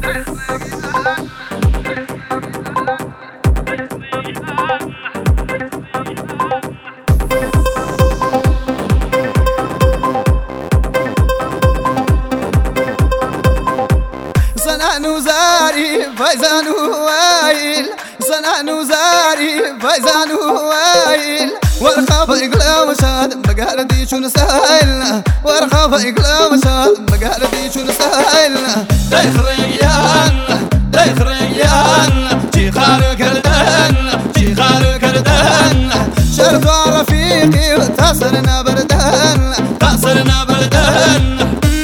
صنعن وزاري فايزان ووايل، صنعن وزاري فايزان ووايل، والخاف يقلا وشاد بقالدي شو نسايل، والخاف يقلا وشاد بقالدي شو نسايل. دايخ ريان دايخ ريان جي خار كردان جي خار كردان، شرطوا رفيقي وتاصرنا بردان تاصرنا بردان.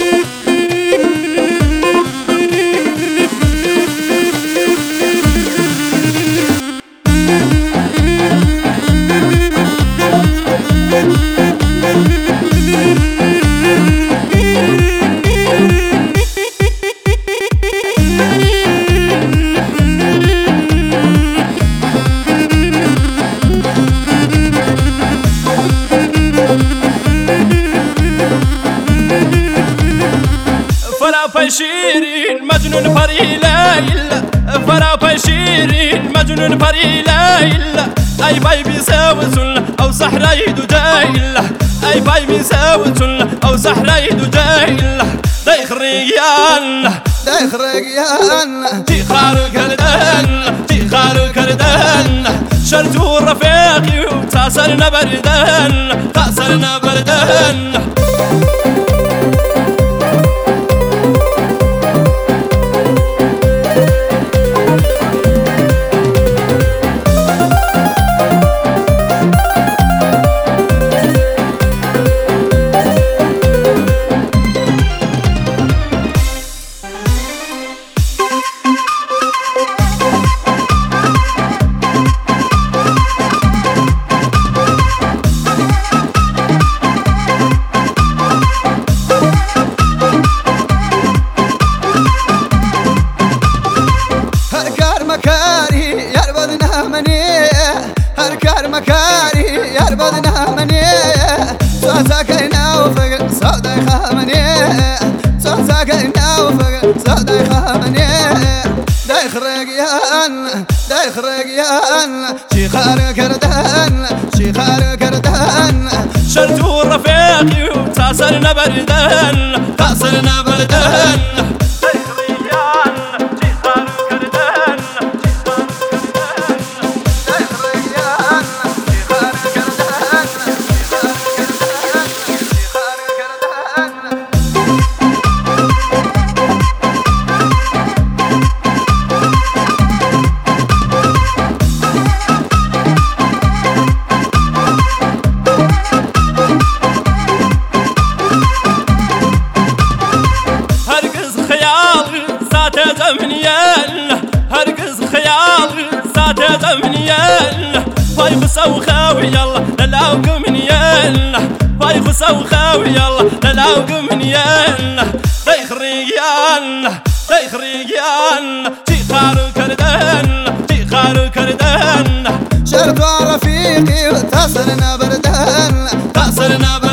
شيرين مجنون فري ليل، فرا شيرين مجنون فري ليل، اي باي بيساوسن او صحراء دجايل، اي باي بيساوسن او صحراء دجايل. دايخ ريان دايخ ريان جي خار كردان جي خار كردان، شرتو رفيقي وتاصرنا بردان تاصرنا بردان. هركار مكاري يربضنا مني، سوزاكينا وفق صودا يخامني، سوزاكينا وفق صودا يخامني. دايخ ريان دايخ ريان شي خار كردان شي خار كردان، شرتو رفيقي وتاصرنا بردان تاصرنا بردان. هرقز خيال ذات زمنيال، فايخ سوخاوي يلا للاوق منيال، فايخ سوخاوي يلا للاوق منيال. دايخ ريان دايخ ريان جي خار كردان جي خار كردان، شرطوا رفيقي وتاصرنا بردان تاصرنا